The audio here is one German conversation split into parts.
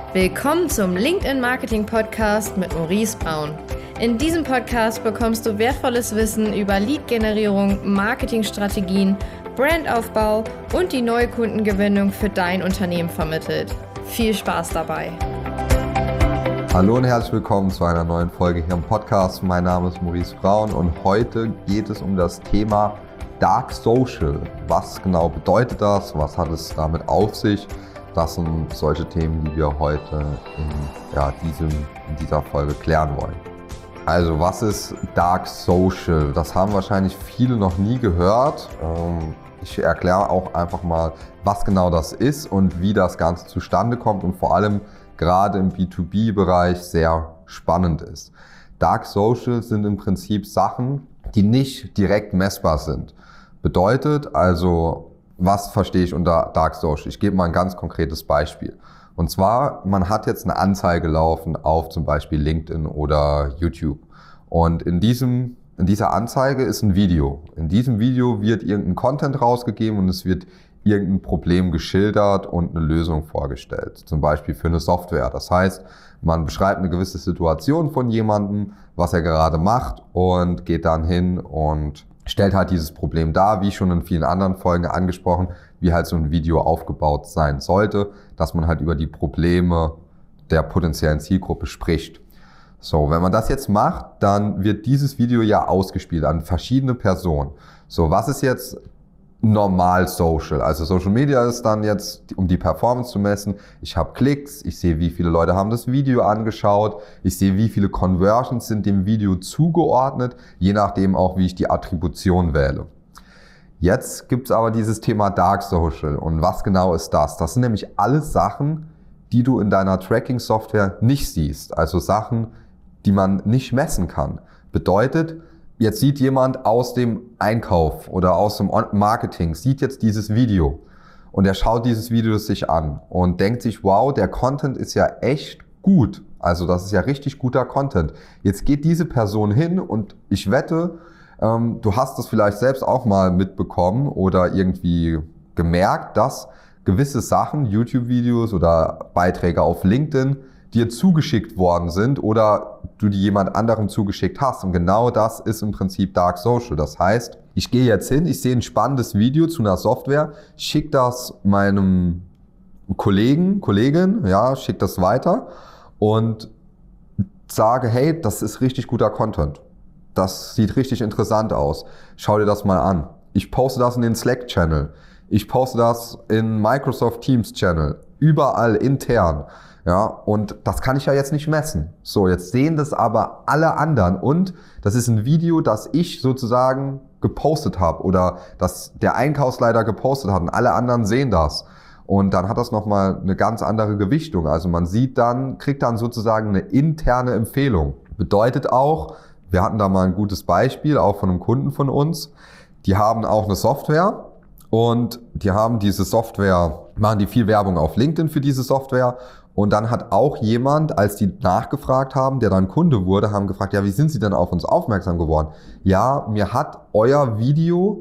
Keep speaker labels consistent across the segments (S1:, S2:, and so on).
S1: Willkommen zum LinkedIn Marketing Podcast mit Maurice Braun. In diesem Podcast bekommst du wertvolles Wissen über Lead-Generierung, Marketingstrategien, Brandaufbau und die neue Kundengewinnung für dein Unternehmen vermittelt. Viel Spaß dabei!
S2: Hallo und herzlich willkommen zu einer neuen Folge hier im Podcast. Mein Name ist Maurice Braun und heute geht es um das Thema Dark Social. Was genau bedeutet das? Was hat es damit auf sich? Das sind solche Themen, die wir heute in dieser Folge klären wollen. Also, was ist Dark Social? Das haben wahrscheinlich viele noch nie gehört. Ich erkläre auch einfach mal, was genau das ist und wie das Ganze zustande kommt und vor allem gerade im B2B-Bereich sehr spannend ist. Dark Social sind im Prinzip Sachen, die nicht direkt messbar sind. Bedeutet also, was verstehe ich unter Dark Social? Ich gebe mal ein ganz konkretes Beispiel. Und zwar, man hat jetzt eine Anzeige laufen auf zum Beispiel LinkedIn oder YouTube. Und in dieser Anzeige ist ein Video. In diesem Video wird irgendein Content rausgegeben und es wird irgendein Problem geschildert und eine Lösung vorgestellt. Zum Beispiel für eine Software. Das heißt, man beschreibt eine gewisse Situation von jemandem, was er gerade macht und geht dann hin und stellt halt dieses Problem dar, wie schon in vielen anderen Folgen angesprochen, wie halt so ein Video aufgebaut sein sollte, dass man halt über die Probleme der potenziellen Zielgruppe spricht. So, wenn man das jetzt macht, dann wird dieses Video ja ausgespielt an verschiedene Personen. So, was ist jetzt normal Social? Also Social Media ist dann jetzt, um die Performance zu messen, ich habe Klicks, ich sehe, wie viele Leute haben das Video angeschaut, ich sehe, wie viele Conversions sind dem Video zugeordnet, je nachdem auch, wie ich die Attribution wähle. Jetzt gibt es aber dieses Thema Dark Social. Und was genau ist das? Das sind nämlich alles Sachen, die du in deiner Tracking-Software nicht siehst. Also Sachen, die man nicht messen kann. Bedeutet, jetzt sieht jemand aus dem Einkauf oder aus dem Marketing, sieht jetzt dieses Video und er schaut dieses Video sich an und denkt sich, wow, der Content ist ja echt gut. Also das ist ja richtig guter Content. Jetzt geht diese Person hin und ich wette, du hast das vielleicht selbst auch mal mitbekommen oder irgendwie gemerkt, dass gewisse Sachen, YouTube-Videos oder Beiträge auf LinkedIn, dir zugeschickt worden sind oder du die jemand anderem zugeschickt hast. Und genau das ist im Prinzip Dark Social. Das heißt, ich gehe jetzt hin, ich sehe ein spannendes Video zu einer Software, schicke das meinem Kollegin, schicke das weiter und sage, hey, das ist richtig guter Content. Das sieht richtig interessant aus. Schau dir das mal an. Ich poste das in den Slack-Channel. Ich poste das in Microsoft Teams-Channel. Überall intern. Ja, und das kann ich ja jetzt nicht messen. So, jetzt sehen das aber alle anderen und das ist ein Video, das ich sozusagen gepostet habe oder das der Einkaufsleiter gepostet hat und alle anderen sehen das. Und dann hat das nochmal eine ganz andere Gewichtung. Also man kriegt dann sozusagen eine interne Empfehlung. Bedeutet auch, wir hatten da mal ein gutes Beispiel, auch von einem Kunden von uns. Die haben auch eine Software und die haben diese Software, machen die viel Werbung auf LinkedIn für diese Software. Und dann hat auch jemand, als die nachgefragt haben, der dann Kunde wurde, haben gefragt, ja, wie sind Sie denn auf uns aufmerksam geworden? Ja, mir hat euer Video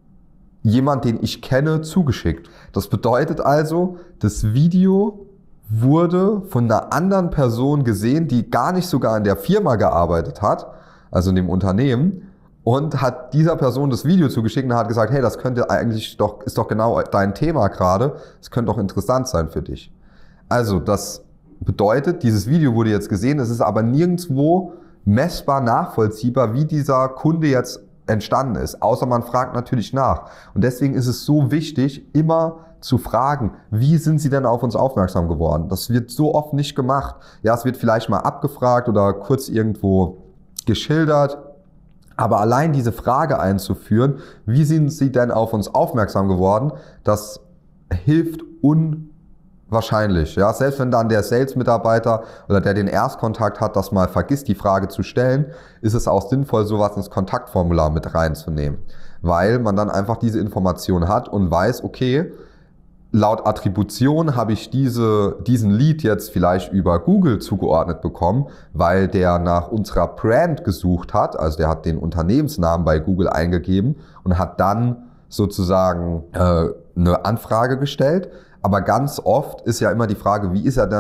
S2: jemand, den ich kenne, zugeschickt. Das bedeutet also, das Video wurde von einer anderen Person gesehen, die gar nicht sogar in der Firma gearbeitet hat, also in dem Unternehmen, und hat dieser Person das Video zugeschickt und hat gesagt, hey, das könnte eigentlich ist doch genau dein Thema gerade, das könnte doch interessant sein für dich. Also das bedeutet, dieses Video wurde jetzt gesehen, es ist aber nirgendwo messbar nachvollziehbar, wie dieser Kunde jetzt entstanden ist, außer man fragt natürlich nach. Und deswegen ist es so wichtig, immer zu fragen, wie sind Sie denn auf uns aufmerksam geworden? Das wird so oft nicht gemacht. Ja, es wird vielleicht mal abgefragt oder kurz irgendwo geschildert, aber allein diese Frage einzuführen, wie sind Sie denn auf uns aufmerksam geworden, das hilft wahrscheinlich, ja. Selbst wenn dann der Sales-Mitarbeiter oder der den Erstkontakt hat, das mal vergisst, die Frage zu stellen, ist es auch sinnvoll, sowas ins Kontaktformular mit reinzunehmen. Weil man dann einfach diese Information hat und weiß, okay, laut Attribution habe ich diesen Lead jetzt vielleicht über Google zugeordnet bekommen, weil der nach unserer Brand gesucht hat, also der hat den Unternehmensnamen bei Google eingegeben und hat dann sozusagen eine Anfrage gestellt. Aber ganz oft ist ja immer die Frage, wie ist er denn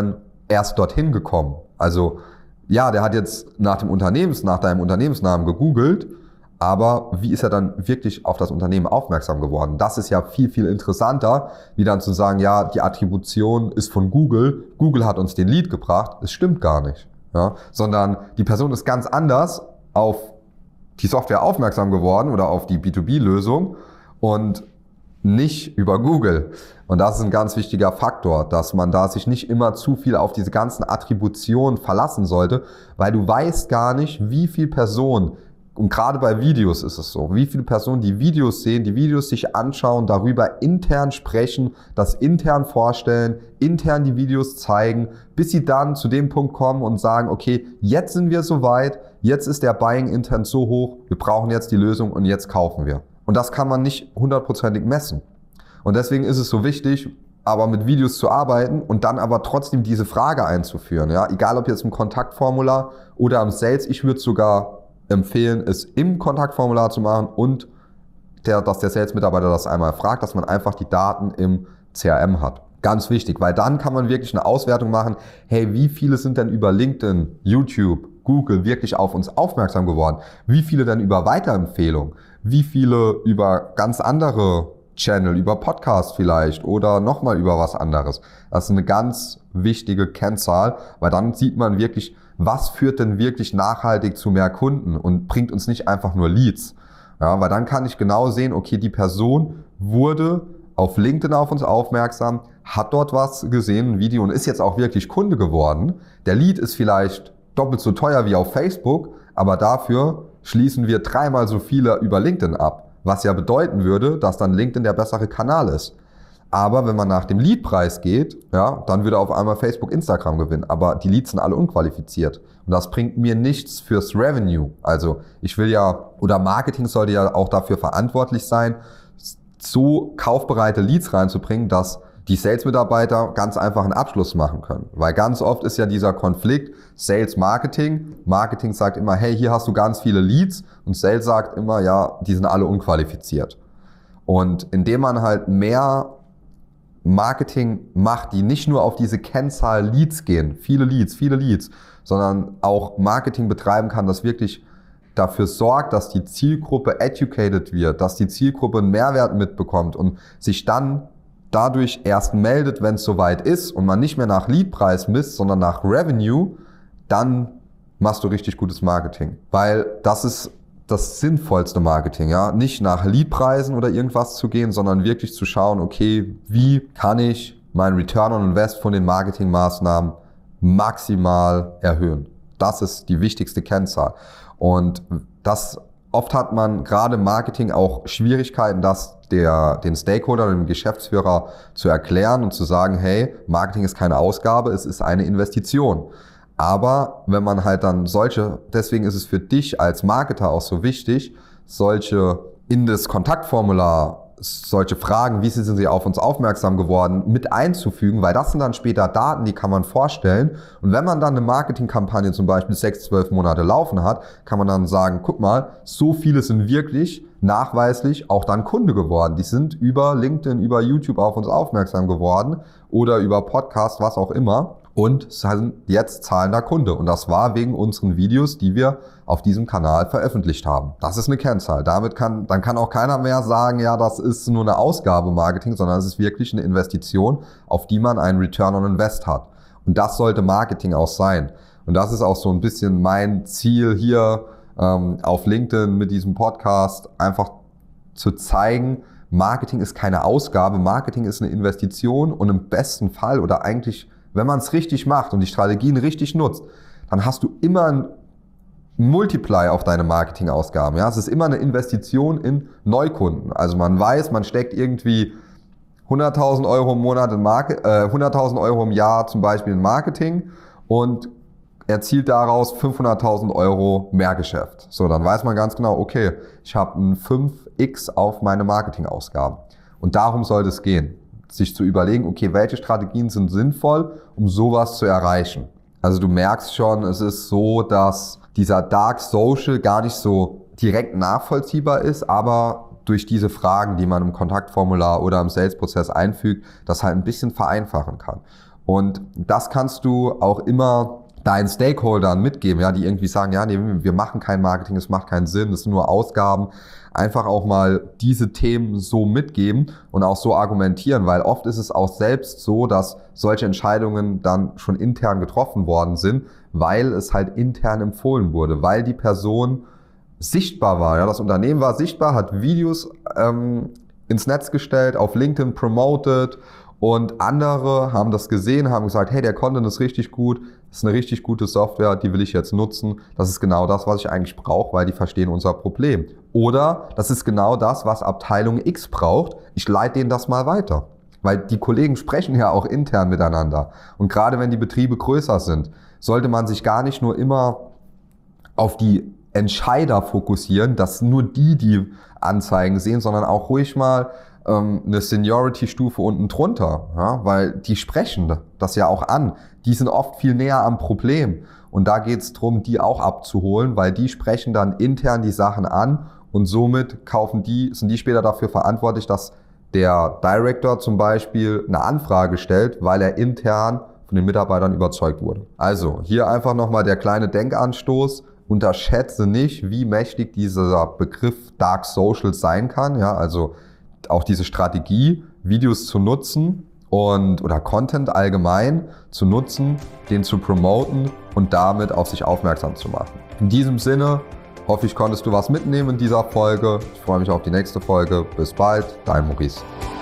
S2: erst dorthin gekommen? Also ja, der hat jetzt nach deinem Unternehmensnamen gegoogelt, aber wie ist er dann wirklich auf das Unternehmen aufmerksam geworden? Das ist ja viel, viel interessanter, wie dann zu sagen, ja, die Attribution ist von Google, Google hat uns den Lead gebracht. Das stimmt gar nicht. Ja? Sondern die Person ist ganz anders auf die Software aufmerksam geworden oder auf die B2B-Lösung und nicht über Google. Und das ist ein ganz wichtiger Faktor, dass man da sich nicht immer zu viel auf diese ganzen Attributionen verlassen sollte, weil du weißt gar nicht, wie viele Personen, und gerade bei Videos ist es so, wie viele Personen die Videos sehen, die Videos sich anschauen, darüber intern sprechen, das intern vorstellen, intern die Videos zeigen, bis sie dann zu dem Punkt kommen und sagen, okay, jetzt sind wir soweit, jetzt ist der Buying Intent so hoch, wir brauchen jetzt die Lösung und jetzt kaufen wir. Und das kann man nicht 100%ig messen. Und deswegen ist es so wichtig, aber mit Videos zu arbeiten und dann aber trotzdem diese Frage einzuführen. Ja? Egal ob jetzt im Kontaktformular oder am Sales, ich würde sogar empfehlen, es im Kontaktformular zu machen und dass der Sales-Mitarbeiter das einmal fragt, dass man einfach die Daten im CRM hat. Ganz wichtig, weil dann kann man wirklich eine Auswertung machen, hey, wie viele sind denn über LinkedIn, YouTube, Google wirklich auf uns aufmerksam geworden? Wie viele denn über Weiterempfehlungen? Wie viele über ganz andere Channel, über Podcast vielleicht oder nochmal über was anderes? Das ist eine ganz wichtige Kennzahl, weil dann sieht man wirklich, was führt denn wirklich nachhaltig zu mehr Kunden und bringt uns nicht einfach nur Leads. Ja, weil dann kann ich genau sehen, okay, die Person wurde auf LinkedIn auf uns aufmerksam, hat dort was gesehen, ein Video und ist jetzt auch wirklich Kunde geworden. Der Lead ist vielleicht doppelt so teuer wie auf Facebook, aber dafür schließen wir 3-mal so viele über LinkedIn ab, was ja bedeuten würde, dass dann LinkedIn der bessere Kanal ist. Aber wenn man nach dem Leadpreis geht, ja, dann würde auf einmal Facebook, Instagram gewinnen. Aber die Leads sind alle unqualifiziert. Und das bringt mir nichts fürs Revenue. Also ich will ja, oder Marketing sollte ja auch dafür verantwortlich sein, so kaufbereite Leads reinzubringen, dass die Sales-Mitarbeiter ganz einfach einen Abschluss machen können. Weil ganz oft ist ja dieser Konflikt Sales-Marketing. Marketing sagt immer, hey, hier hast du ganz viele Leads. Und Sales sagt immer, ja, die sind alle unqualifiziert. Und indem man halt mehr Marketing macht, die nicht nur auf diese Kennzahl Leads gehen, viele Leads, sondern auch Marketing betreiben kann, das wirklich dafür sorgt, dass die Zielgruppe educated wird, dass die Zielgruppe einen Mehrwert mitbekommt und sich dann dadurch erst meldet, wenn es soweit ist und man nicht mehr nach Leadpreis misst, sondern nach Revenue, dann machst du richtig gutes Marketing. Weil das ist das sinnvollste Marketing, ja, nicht nach Leadpreisen oder irgendwas zu gehen, sondern wirklich zu schauen, okay, wie kann ich mein Return on Invest von den Marketingmaßnahmen maximal erhöhen? Das ist die wichtigste Kennzahl. Und oft hat man gerade im Marketing auch Schwierigkeiten, das den Stakeholder, dem Geschäftsführer zu erklären und zu sagen, hey, Marketing ist keine Ausgabe, es ist eine Investition. Aber wenn man halt dann deswegen ist es für dich als Marketer auch so wichtig, solche in das Kontaktformular, solche Fragen, wie sind sie auf uns aufmerksam geworden, mit einzufügen, weil das sind dann später Daten, die kann man vorstellen. Und wenn man dann eine Marketingkampagne zum Beispiel 6-12 Monate laufen hat, kann man dann sagen, guck mal, so viele sind wirklich nachweislich auch dann Kunde geworden. Die sind über LinkedIn, über YouTube auf uns aufmerksam geworden oder über Podcast, was auch immer. Und sind jetzt zahlender Kunde. Und das war wegen unseren Videos, die wir auf diesem Kanal veröffentlicht haben. Das ist eine Kennzahl. Dann kann auch keiner mehr sagen, ja, das ist nur eine Ausgabe Marketing, sondern es ist wirklich eine Investition, auf die man einen Return on Invest hat. Und das sollte Marketing auch sein. Und das ist auch so ein bisschen mein Ziel hier auf LinkedIn mit diesem Podcast, einfach zu zeigen, Marketing ist keine Ausgabe, Marketing ist eine Investition und im besten Fall oder eigentlich, wenn man es richtig macht und die Strategien richtig nutzt, dann hast du immer einen Multiply auf deine Marketingausgaben. Ja? Es ist immer eine Investition in Neukunden. Also man weiß, man steckt irgendwie 100.000 Euro im Monat 100.000 Euro im Jahr zum Beispiel in Marketing und erzielt daraus 500.000 Euro Mehrgeschäft. So, dann weiß man ganz genau, okay, ich habe ein 5x auf meine Marketingausgaben. Und darum sollte es gehen. Sich zu überlegen, okay, welche Strategien sind sinnvoll, um sowas zu erreichen. Also du merkst schon, es ist so, dass dieser Dark Social gar nicht so direkt nachvollziehbar ist, aber durch diese Fragen, die man im Kontaktformular oder im Sales-Prozess einfügt, das halt ein bisschen vereinfachen kann. Und das kannst du auch immer deinen Stakeholdern mitgeben, ja, die irgendwie sagen, ja, nee, wir machen kein Marketing, es macht keinen Sinn, es sind nur Ausgaben. Einfach auch mal diese Themen so mitgeben und auch so argumentieren, weil oft ist es auch selbst so, dass solche Entscheidungen dann schon intern getroffen worden sind, weil es halt intern empfohlen wurde, weil die Person sichtbar war. Ja, das Unternehmen war sichtbar, hat Videos ins Netz gestellt, auf LinkedIn promoted und andere haben das gesehen, haben gesagt, hey, der Content ist richtig gut, das ist eine richtig gute Software, die will ich jetzt nutzen. Das ist genau das, was ich eigentlich brauche, weil die verstehen unser Problem. Oder das ist genau das, was Abteilung X braucht. Ich leite denen das mal weiter. Weil die Kollegen sprechen ja auch intern miteinander. Und gerade wenn die Betriebe größer sind, sollte man sich gar nicht nur immer auf die Entscheider fokussieren, dass nur die Anzeigen sehen, sondern auch ruhig mal eine Seniority-Stufe unten drunter, ja, weil die sprechen das ja auch an. Die sind oft viel näher am Problem und da geht es darum, die auch abzuholen, weil die sprechen dann intern die Sachen an und somit sind die später dafür verantwortlich, dass der Director zum Beispiel eine Anfrage stellt, weil er intern von den Mitarbeitern überzeugt wurde. Also hier einfach nochmal der kleine Denkanstoß. Unterschätze nicht, wie mächtig dieser Begriff Dark Social sein kann. Ja, also auch diese Strategie, Videos zu nutzen oder Content allgemein zu nutzen, den zu promoten und damit auf sich aufmerksam zu machen. In diesem Sinne hoffe ich, konntest du was mitnehmen in dieser Folge. Ich freue mich auf die nächste Folge. Bis bald, dein Maurice.